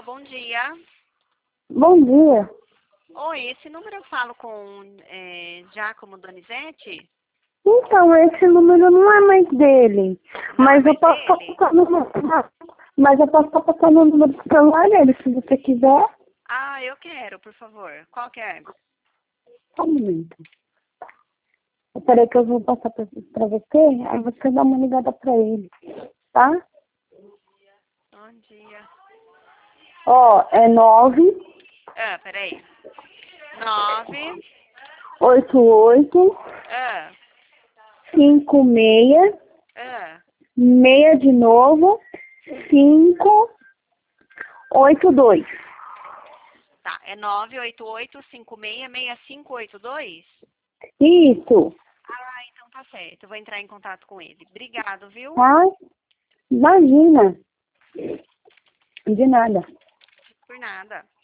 bom dia. Bom dia. Oi, esse número eu falo com Giacomo Donizete? Então, esse número não é mais dele. Não Mas é eu mais posso dele? passar no mas eu posso estar passando o número do celular dele, se você quiser. Ah, eu quero, por favor. Qual que é? Só um momento. Peraí que eu vou passar pra você, aí você dá uma ligada pra ele, tá? Bom dia. Ó, é Peraí. 9. 988 Ah, 56 ah. 6 de novo 582. Tá, é 988-56-6582? Isso, Ah, então tá certo. Eu vou entrar em contato com ele. Obrigado, viu? tá? Imagina. De nada. Por nada.